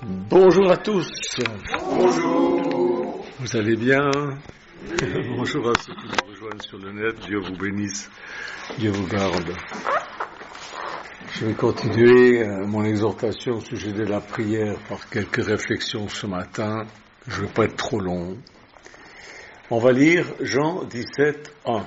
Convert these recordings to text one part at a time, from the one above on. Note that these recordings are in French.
Bonjour à tous. Bonjour. Vous allez bien? Bonjour à ceux qui nous rejoignent sur le net. Dieu vous bénisse. Dieu vous garde. Je vais continuer mon exhortation au sujet de la prière par quelques réflexions ce matin. Je ne vais pas être trop long. On va lire Jean 17, 1.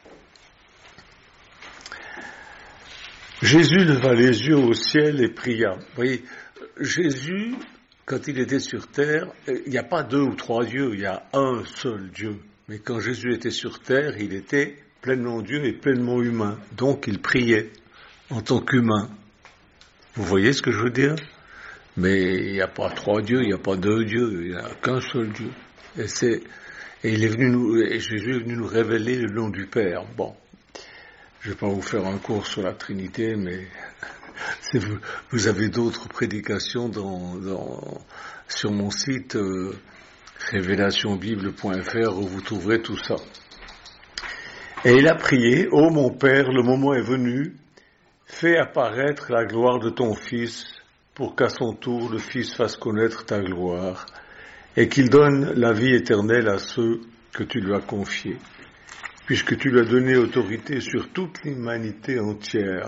Jésus leva les yeux au ciel et pria. Vous voyez, Jésus, quand il était sur terre, il n'y a pas 2 ou 3 dieux, il y a un seul Dieu. Mais quand Jésus était sur terre, il était pleinement Dieu et pleinement humain. Donc il priait en tant qu'humain. Vous voyez ce que je veux dire? Mais il n'y a pas 3 dieux, il n'y a pas 2 dieux, il n'y a qu'un seul Dieu. Et Jésus est venu nous révéler le nom du Père. Bon, je ne vais pas vous faire un cours sur la Trinité, mais vous avez d'autres prédications sur mon site révélationbible.fr où vous trouverez tout ça. Et il a prié: Ô mon Père, le moment est venu, fais apparaître la gloire de ton Fils, pour qu'à son tour le Fils fasse connaître ta gloire, et qu'il donne la vie éternelle à ceux que tu lui as confiés, puisque tu lui as donné autorité sur toute l'humanité entière.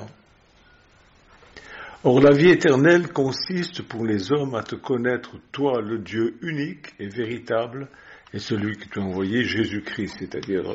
Or, la vie éternelle consiste pour les hommes à te connaître, toi, le Dieu unique et véritable, et celui que tu as envoyé, Jésus-Christ. C'est-à-dire,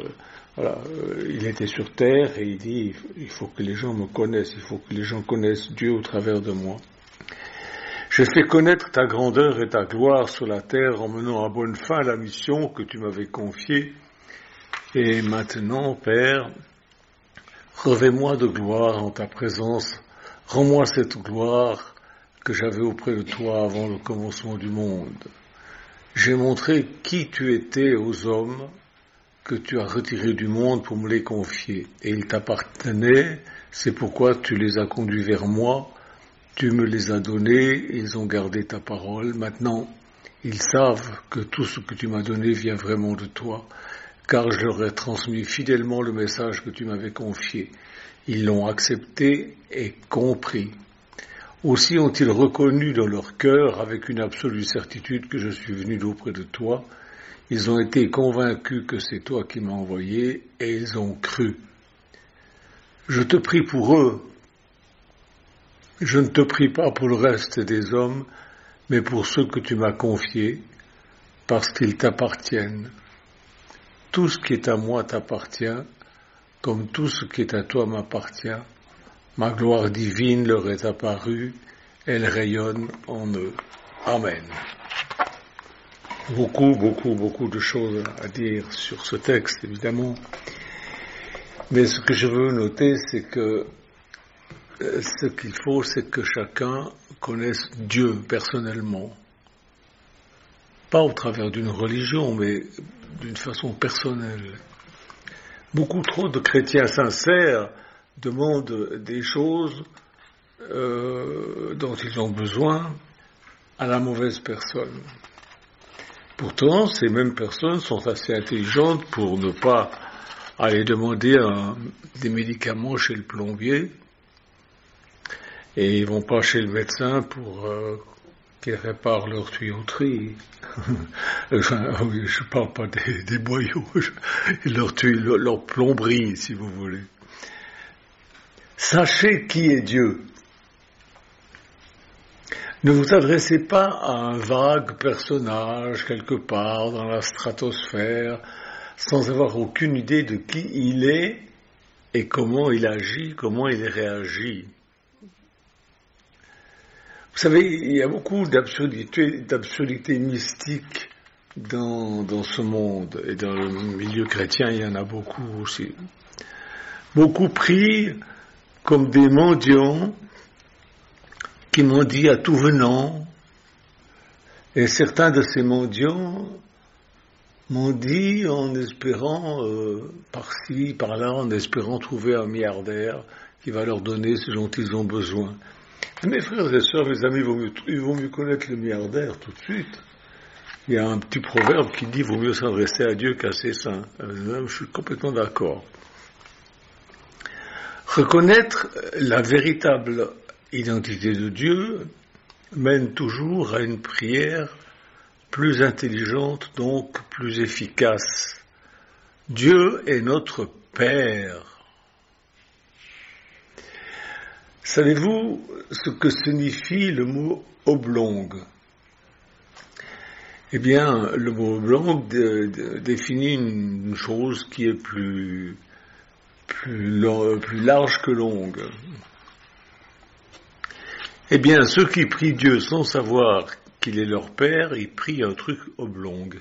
il était sur terre et il dit, il faut que les gens me connaissent, il faut que les gens connaissent Dieu au travers de moi. J'ai fait connaître ta grandeur et ta gloire sur la terre en menant à bonne fin la mission que tu m'avais confiée. Et maintenant, Père, revêt-moi de gloire en ta présence. Rends-moi cette gloire que j'avais auprès de toi avant le commencement du monde. J'ai montré qui tu étais aux hommes que tu as retirés du monde pour me les confier. Et ils t'appartenaient, c'est pourquoi tu les as conduits vers moi. Tu me les as donnés, ils ont gardé ta parole. Maintenant, ils savent que tout ce que tu m'as donné vient vraiment de toi, car je leur ai transmis fidèlement le message que tu m'avais confié. Ils l'ont accepté et compris. Aussi ont-ils reconnu dans leur cœur, avec une absolue certitude, que je suis venu d'auprès de toi. Ils ont été convaincus que c'est toi qui m'as envoyé, et ils ont cru. Je te prie pour eux. Je ne te prie pas pour le reste des hommes, mais pour ceux que tu m'as confiés, parce qu'ils t'appartiennent. Tout ce qui est à moi t'appartient, comme tout ce qui est à toi m'appartient. Ma gloire divine leur est apparue, elle rayonne en eux. Amen. Beaucoup de choses à dire sur ce texte, évidemment. Mais ce que je veux noter, c'est que ce qu'il faut, c'est que chacun connaisse Dieu personnellement. Pas au travers d'une religion, mais d'une façon personnelle. Beaucoup trop de chrétiens sincères demandent des choses dont ils ont besoin à la mauvaise personne. Pourtant, ces mêmes personnes sont assez intelligentes pour ne pas aller demander des médicaments chez le plombier, et ils vont pas chez le médecin pour qu'ils réparent leur tuyauterie. Je parle pas des boyaux, leur plomberie, si vous voulez. Sachez qui est Dieu. Ne vous adressez pas à un vague personnage quelque part dans la stratosphère, sans avoir aucune idée de qui il est et comment il agit, comment il réagit. Vous savez, il y a beaucoup d'absurdités mystiques dans ce monde, et dans le milieu chrétien, il y en a beaucoup aussi. Beaucoup prient comme des mendiants qui mendient à tout venant, et certains de ces mendiants mendient en espérant, par-ci, par-là, en espérant trouver un milliardaire qui va leur donner ce dont ils ont besoin. Mes frères et sœurs, mes amis, il vaut mieux connaître le milliardaire tout de suite. Il y a un petit proverbe qui dit « vaut mieux s'adresser à Dieu qu'à ses saints ». Je suis complètement d'accord. Reconnaître la véritable identité de Dieu mène toujours à une prière plus intelligente, donc plus efficace. Dieu est notre Père. Savez-vous ce que signifie le mot oblong ? Eh bien, le mot oblong définit une chose qui est plus large que longue. Eh bien, ceux qui prient Dieu sans savoir qu'il est leur Père, ils prient un truc oblong.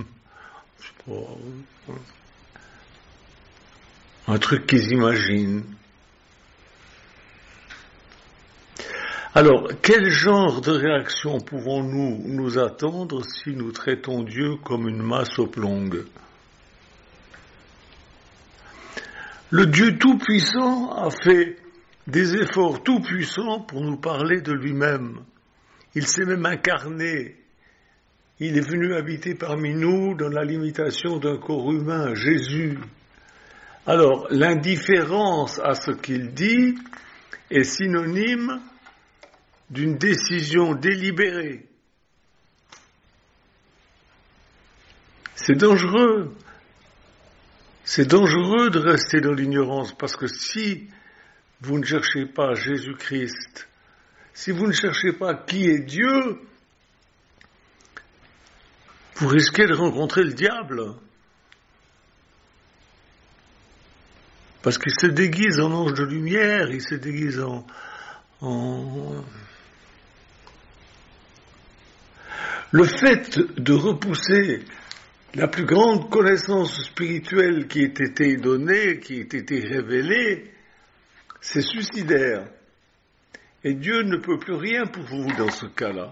Un truc qu'ils imaginent. Alors, quel genre de réaction pouvons-nous nous attendre si nous traitons Dieu comme une masse oblongue ? Le Dieu Tout-Puissant a fait des efforts tout-puissants pour nous parler de lui-même. Il s'est même incarné. Il est venu habiter parmi nous dans la limitation d'un corps humain, Jésus. Alors, l'indifférence à ce qu'il dit est synonyme d'une décision délibérée. C'est dangereux. C'est dangereux de rester dans l'ignorance, parce que si vous ne cherchez pas Jésus-Christ, si vous ne cherchez pas qui est Dieu, vous risquez de rencontrer le diable. Parce qu'il se déguise en ange de lumière, il se déguise en... Le fait de repousser la plus grande connaissance spirituelle qui ait été donnée, qui ait été révélée, c'est suicidaire. Et Dieu ne peut plus rien pour vous dans ce cas-là.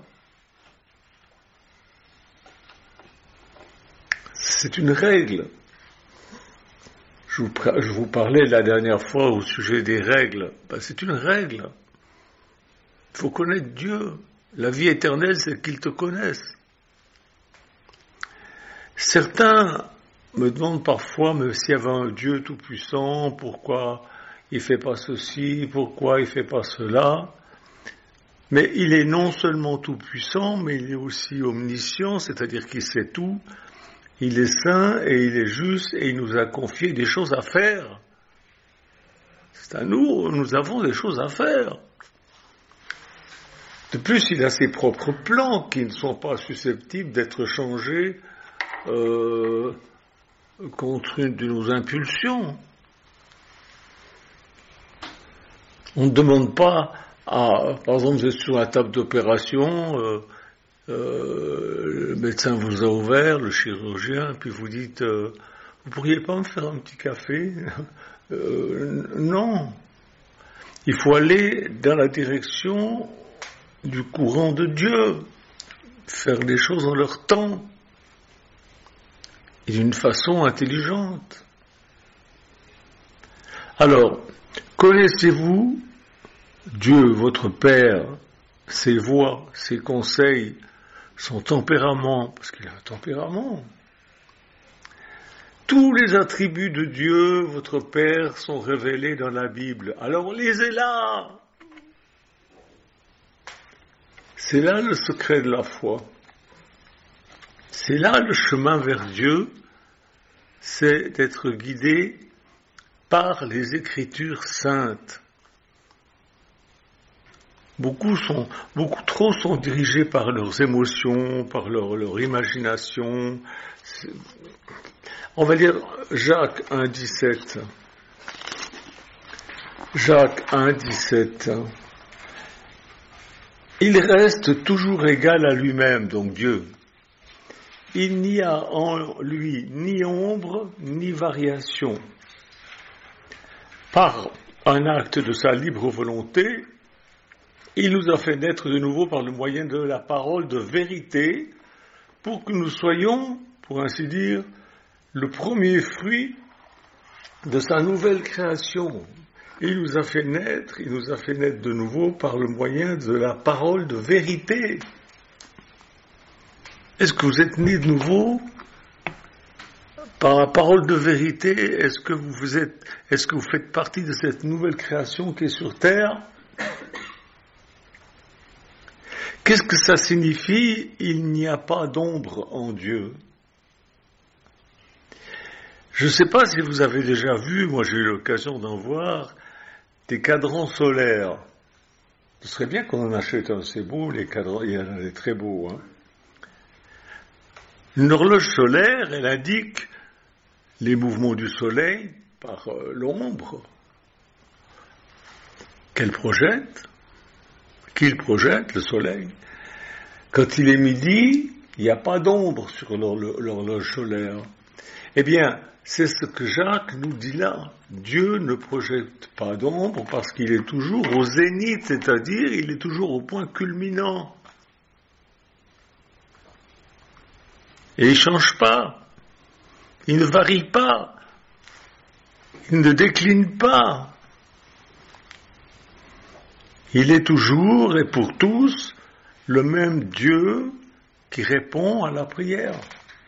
C'est une règle. Je vous parlais la dernière fois au sujet des règles. C'est une règle. Il faut connaître Dieu. La vie éternelle, c'est qu'il te connaisse. Certains me demandent parfois, mais s'il y avait un Dieu tout-puissant, pourquoi il ne fait pas ceci, pourquoi il ne fait pas cela ? Mais il est non seulement tout-puissant, mais il est aussi omniscient, c'est-à-dire qu'il sait tout. Il est saint et il est juste et il nous a confié des choses à faire. C'est à nous, nous avons des choses à faire. De plus, il a ses propres plans qui ne sont pas susceptibles d'être changés contre une de nos impulsions. On ne demande pas par exemple, vous êtes sur la table d'opération, le médecin vous a ouvert, le chirurgien, puis vous dites, vous pourriez pas me faire un petit café ? Non. Il faut aller dans la direction du courant de Dieu, faire les choses en leur temps, et d'une façon intelligente. Alors, connaissez-vous Dieu, votre Père, ses voies, ses conseils, son tempérament, parce qu'il a un tempérament. Tous les attributs de Dieu, votre Père, sont révélés dans la Bible. Alors lisez-la. C'est là le secret de la foi. C'est là le chemin vers Dieu, c'est d'être guidé par les Écritures saintes. Beaucoup trop sont dirigés par leurs émotions, par leur imagination. On va lire Jacques 1,17. Jacques 1,17. Il reste toujours égal à lui-même, donc Dieu. Il n'y a en lui ni ombre ni variation. Par un acte de sa libre volonté, il nous a fait naître de nouveau par le moyen de la parole de vérité, pour que nous soyons, pour ainsi dire, le premier fruit de sa nouvelle création. Il nous a fait naître de nouveau par le moyen de la parole de vérité. Est-ce que vous êtes nés de nouveau par la parole de vérité? Est-ce que vous faites partie de cette nouvelle création qui est sur terre? Qu'est-ce que ça signifie? Il n'y a pas d'ombre en Dieu. Je ne sais pas si vous avez déjà vu, moi j'ai eu l'occasion d'en voir, des cadrans solaires. Ce serait bien qu'on en achète un, c'est beau, les cadrans, il y en a des très beaux. Hein. Une horloge solaire, elle indique les mouvements du soleil par l'ombre qu'elle projette, qu'il projette, le soleil. Quand il est midi, il n'y a pas d'ombre sur l'horloge solaire. Eh bien, c'est ce que Jacques nous dit là. Dieu ne projette pas d'ombre parce qu'il est toujours au zénith, c'est-à-dire il est toujours au point culminant. Et il ne change pas. Il ne varie pas. Il ne décline pas. Il est toujours et pour tous le même Dieu qui répond à la prière.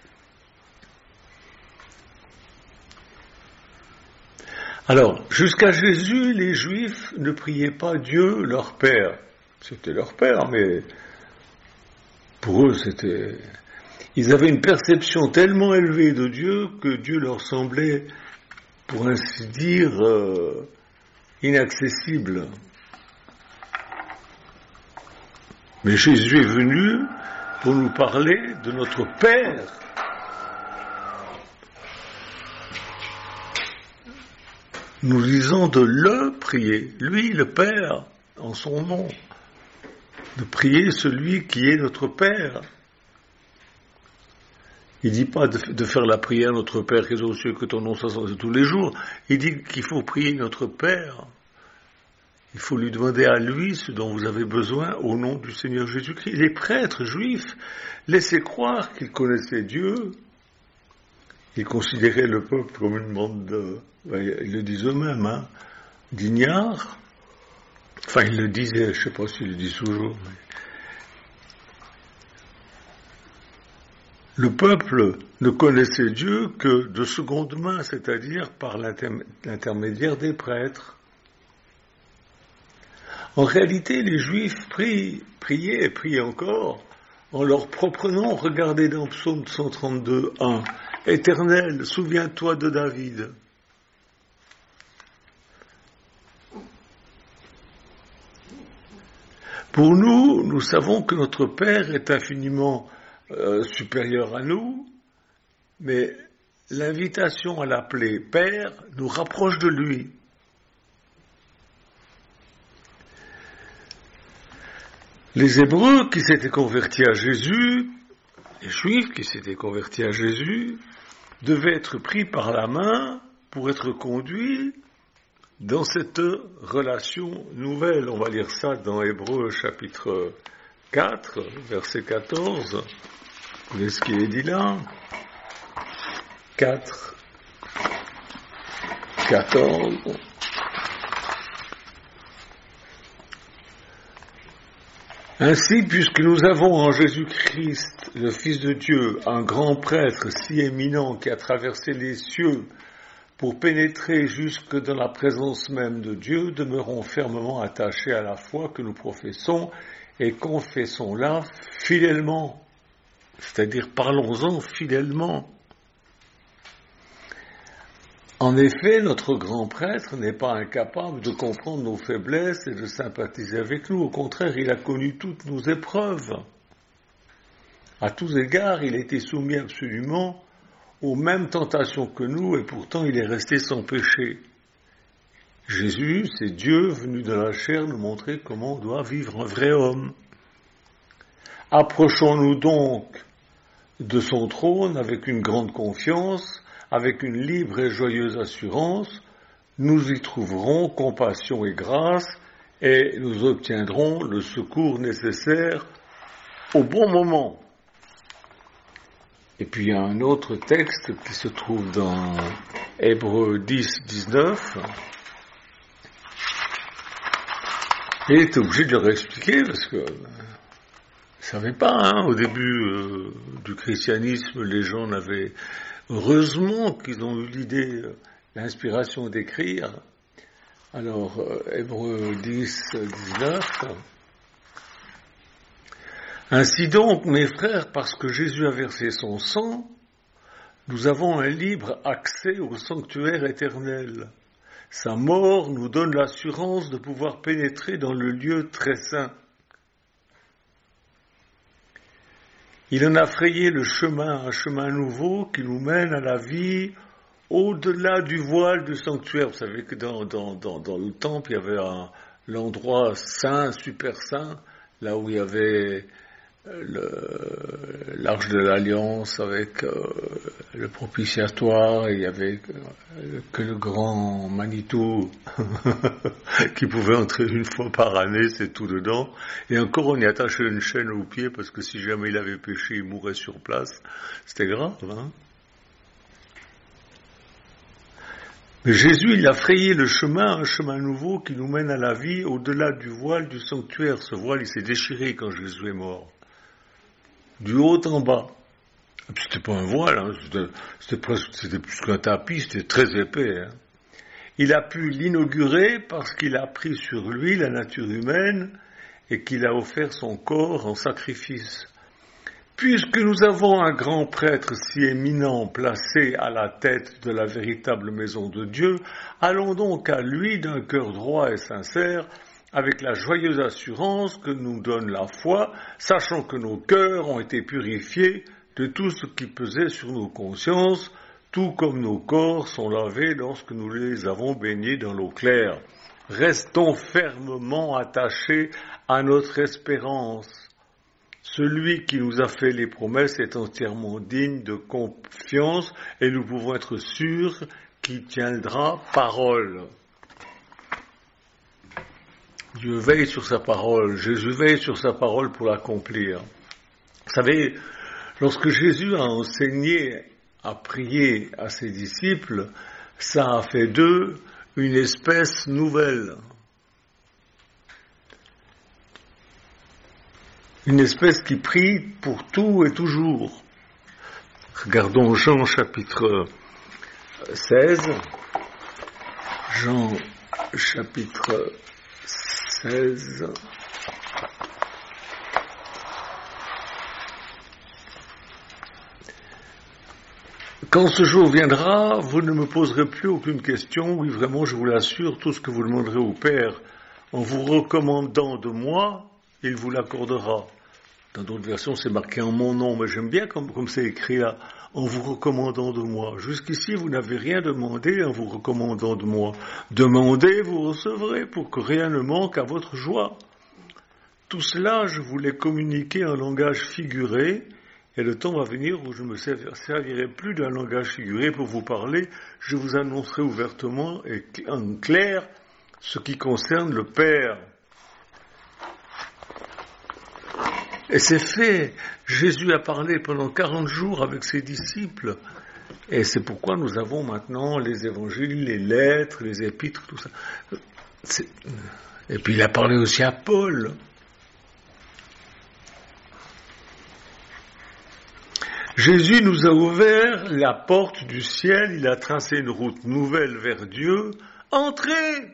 Alors, jusqu'à Jésus, les Juifs ne priaient pas Dieu, leur Père. C'était leur Père, mais pour eux, ils avaient une perception tellement élevée de Dieu que Dieu leur semblait, pour ainsi dire, inaccessible. Mais Jésus est venu pour nous parler de notre Père. Nous disons de le prier, lui le Père, en son nom, de prier celui qui est notre Père. Il ne dit pas de faire la prière notre Père qui est aux cieux, que ton nom soit sanctifié tous les jours. Il dit qu'il faut prier notre Père. Il faut lui demander à lui ce dont vous avez besoin au nom du Seigneur Jésus-Christ. Les prêtres juifs laissaient croire qu'ils connaissaient Dieu. Ils considéraient le peuple comme une bande ils le disent eux-mêmes, hein, d'ignards. Enfin, ils le disaient, je ne sais pas s'ils le disent toujours. Mais... Le peuple ne connaissait Dieu que de seconde main, c'est-à-dire par l'intermédiaire des prêtres. En réalité, les Juifs priaient et prient encore en leur propre nom. Regardez dans Psaume 132, 1. Éternel, souviens-toi de David. Pour nous, nous savons que notre Père est infiniment supérieur à nous, mais l'invitation à l'appeler Père nous rapproche de lui. Les Hébreux qui s'étaient convertis à Jésus, les Juifs qui s'étaient convertis à Jésus, devaient être pris par la main pour être conduits dans cette relation nouvelle. On va lire ça dans Hébreux chapitre 4, verset 14. Vous voyez ce qui est dit là? 4, 14. Ainsi, puisque nous avons en Jésus-Christ, le Fils de Dieu, un grand prêtre si éminent qui a traversé les cieux pour pénétrer jusque dans la présence même de Dieu, demeurons fermement attachés à la foi que nous professons et confessons-la fidèlement. C'est-à-dire, parlons-en fidèlement. En effet, notre grand prêtre n'est pas incapable de comprendre nos faiblesses et de sympathiser avec nous. Au contraire, il a connu toutes nos épreuves. À tous égards, il a été soumis absolument aux mêmes tentations que nous, et pourtant il est resté sans péché. Jésus, c'est Dieu venu dans la chair nous montrer comment on doit vivre un vrai homme. Approchons-nous donc de son trône avec une grande confiance, avec une libre et joyeuse assurance. Nous y trouverons compassion et grâce, et nous obtiendrons le secours nécessaire au bon moment. Et puis il y a un autre texte qui se trouve dans Hébreux 10, 19. Et il est obligé de leur expliquer parce que ils ne savaient pas, au début du christianisme, les gens n'avaient... Heureusement qu'ils ont eu l'idée, l'inspiration d'écrire. Alors, Hébreux 10, 19... Ainsi donc, mes frères, parce que Jésus a versé son sang, nous avons un libre accès au sanctuaire éternel. Sa mort nous donne l'assurance de pouvoir pénétrer dans le lieu très saint. Il en a frayé le chemin, un chemin nouveau qui nous mène à la vie au-delà du voile du sanctuaire. Vous savez que dans le temple, il y avait l'endroit saint, super saint, là où il y avait l'arche de l'alliance avec le propitiatoire, et il y avait que le grand Manitou qui pouvait entrer une fois par année, c'est tout dedans, et encore on y attachait une chaîne au pied parce que si jamais il avait péché il mourait sur place, c'était grave, hein. Mais Jésus, il a frayé le chemin, un chemin nouveau qui nous mène à la vie au-delà du voile du sanctuaire. Ce voile, il s'est déchiré quand Jésus est mort. Du haut en bas. C'était pas un voile, hein, c'était plus qu'un tapis, c'était très épais. Hein. Il a pu l'inaugurer parce qu'il a pris sur lui la nature humaine et qu'il a offert son corps en sacrifice. Puisque nous avons un grand prêtre si éminent placé à la tête de la véritable maison de Dieu, allons donc à lui d'un cœur droit et sincère, avec la joyeuse assurance que nous donne la foi, sachant que nos cœurs ont été purifiés de tout ce qui pesait sur nos consciences, tout comme nos corps sont lavés lorsque nous les avons baignés dans l'eau claire. Restons fermement attachés à notre espérance. Celui qui nous a fait les promesses est entièrement digne de confiance et nous pouvons être sûrs qu'il tiendra parole. Dieu veille sur sa parole, Jésus veille sur sa parole pour l'accomplir. Vous savez, lorsque Jésus a enseigné à prier à ses disciples, ça a fait d'eux une espèce nouvelle. Une espèce qui prie pour tout et toujours. Regardons Jean chapitre 16. Jean chapitre 16. Quand ce jour viendra, vous ne me poserez plus aucune question. Oui, vraiment, je vous l'assure, tout ce que vous demanderez au Père en vous recommandant de moi, il vous l'accordera. Dans d'autres versions, c'est marqué en mon nom, mais j'aime bien comme c'est écrit là, en vous recommandant de moi. Jusqu'ici, vous n'avez rien demandé en vous recommandant de moi. Demandez, vous recevrez, pour que rien ne manque à votre joie. Tout cela, je vous l'ai communiqué en langage figuré, et le temps va venir où je ne me servirai plus d'un langage figuré pour vous parler. Je vous annoncerai ouvertement et en clair ce qui concerne le Père. Et c'est fait. Jésus a parlé pendant 40 jours avec ses disciples. Et c'est pourquoi nous avons maintenant les évangiles, les lettres, les épîtres, tout ça. Et puis il a parlé aussi à Paul. Jésus nous a ouvert la porte du ciel, il a tracé une route nouvelle vers Dieu. Entrez!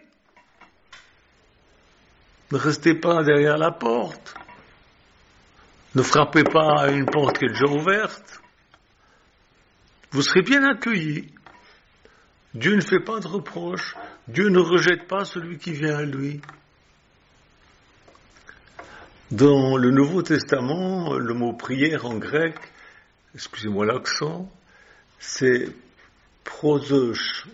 Ne restez pas derrière la porte. Ne frappez pas à une porte qui est déjà ouverte. Vous serez bien accueillis. Dieu ne fait pas de reproches. Dieu ne rejette pas celui qui vient à lui. Dans le Nouveau Testament, le mot prière en grec, excusez-moi l'accent, c'est prosoche.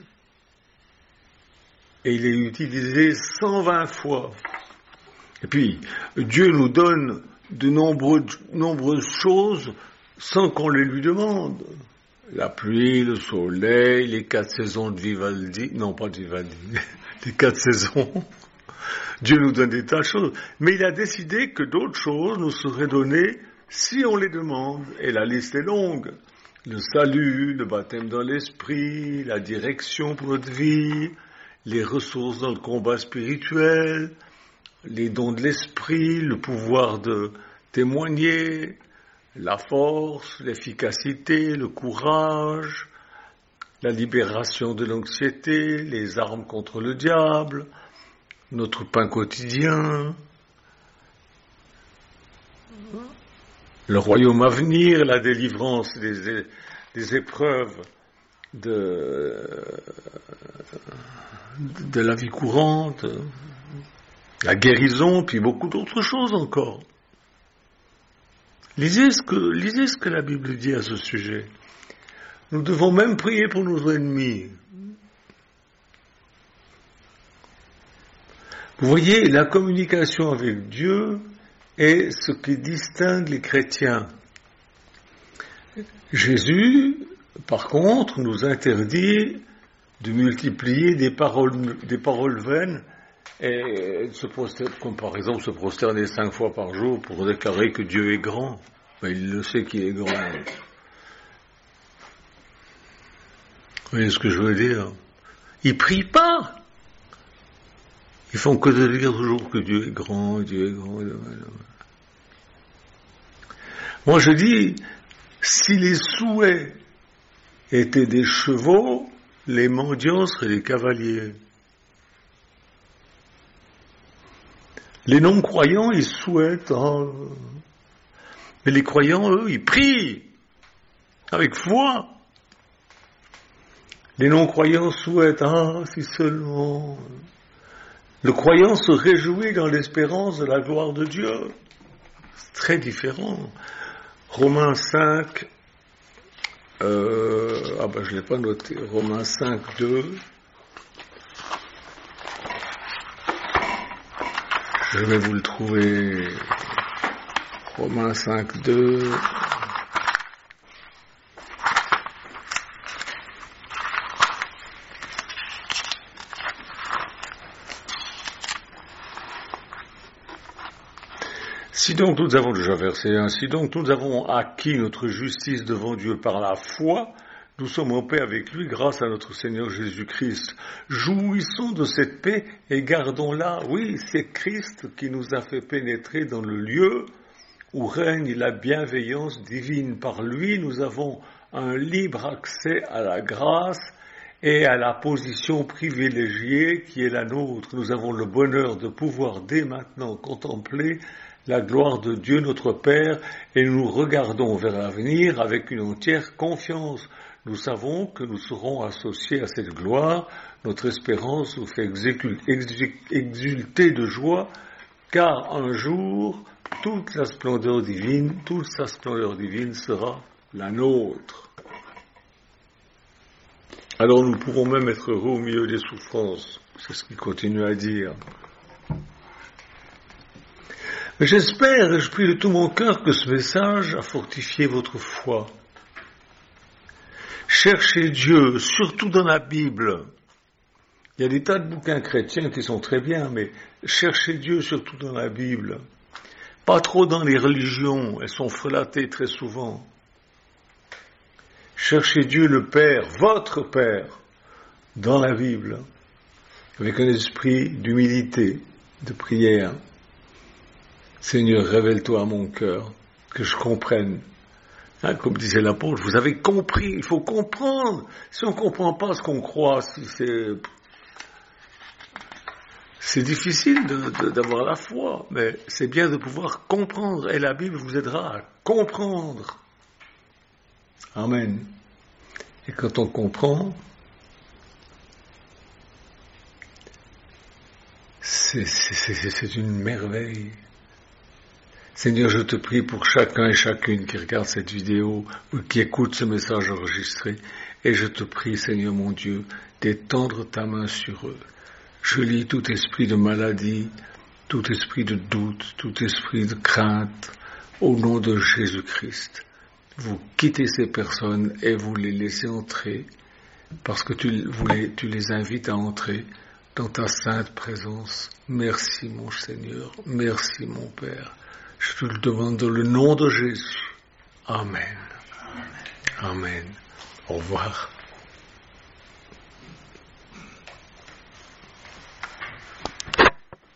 Et il est utilisé 120 fois. Et puis, Dieu nous donne de nombreuses choses sans qu'on les lui demande. La pluie, le soleil, les 4 saisons de Vivaldi, non pas de Vivaldi, les 4 saisons. Dieu nous donne des tas de choses. Mais il a décidé que d'autres choses nous seraient données si on les demande. Et la liste est longue. Le salut, le baptême dans l'esprit, la direction pour notre vie, les ressources dans le combat spirituel, les dons de l'esprit, le pouvoir de témoigner, la force, l'efficacité, le courage, la libération de l'anxiété, les armes contre le diable, notre pain quotidien, le royaume à venir, la délivrance des épreuves de la vie courante, la guérison, puis beaucoup d'autres choses encore. Lisez ce que la Bible dit à ce sujet. Nous devons même prier pour nos ennemis. Vous voyez, la communication avec Dieu est ce qui distingue les chrétiens. Jésus, par contre, nous interdit de multiplier des paroles vaines et comme par exemple se prosterner 5 fois par jour pour déclarer que Dieu est grand. Ben, il le sait qu'il est grand. Vous voyez ce que je veux dire? Ils prient pas. Ils font que de dire toujours que Dieu est grand, Dieu est grand. Moi je dis, si les souhaits étaient des chevaux, les mendiants seraient des cavaliers. Les non-croyants, ils souhaitent, mais les croyants, eux, ils prient avec foi. Les non-croyants souhaitent, si seulement. Le croyant se réjouit dans l'espérance de la gloire de Dieu. C'est très différent. Romains 5, je l'ai pas noté. Romains 5, 2. Je vais vous le trouver. Romains 5, 2. Si donc nous avons, déjà verset 1, si donc nous avons acquis notre justice devant Dieu par la foi, nous sommes en paix avec lui grâce à notre Seigneur Jésus-Christ. Jouissons de cette paix et gardons-la. Oui, c'est Christ qui nous a fait pénétrer dans le lieu où règne la bienveillance divine. Par lui, nous avons un libre accès à la grâce et à la position privilégiée qui est la nôtre. Nous avons le bonheur de pouvoir dès maintenant contempler la gloire de Dieu notre Père et nous regardons vers l'avenir avec une entière confiance. Nous savons que nous serons associés à cette gloire. Notre espérance nous fait exulter de joie, car un jour, toute sa splendeur divine sera la nôtre. Alors nous pourrons même être heureux au milieu des souffrances. C'est ce qu'il continue à dire. Mais j'espère et je prie de tout mon cœur que ce message a fortifié votre foi. Cherchez Dieu, surtout dans la Bible. Il y a des tas de bouquins chrétiens qui sont très bien, mais cherchez Dieu surtout dans la Bible. Pas trop dans les religions, elles sont frelatées très souvent. Cherchez Dieu le Père, votre Père, dans la Bible, avec un esprit d'humilité, de prière. Seigneur, révèle-toi à mon cœur, que je comprenne. Comme disait l'apôtre, vous avez compris, il faut comprendre. Si on ne comprend pas ce qu'on croit, c'est difficile d'avoir la foi, mais c'est bien de pouvoir comprendre, et la Bible vous aidera à comprendre. Amen. Et quand on comprend, c'est une merveille. Seigneur, je te prie pour chacun et chacune qui regarde cette vidéo ou qui écoute ce message enregistré. Et je te prie, Seigneur mon Dieu, d'étendre ta main sur eux. Je lis tout esprit de maladie, tout esprit de doute, tout esprit de crainte, au nom de Jésus-Christ. Vous quittez ces personnes et vous les laissez entrer, parce que tu les invites à entrer dans ta sainte présence. Merci mon Seigneur, merci mon Père. Je te le demande dans le nom de Jésus. Amen. Amen. Au revoir.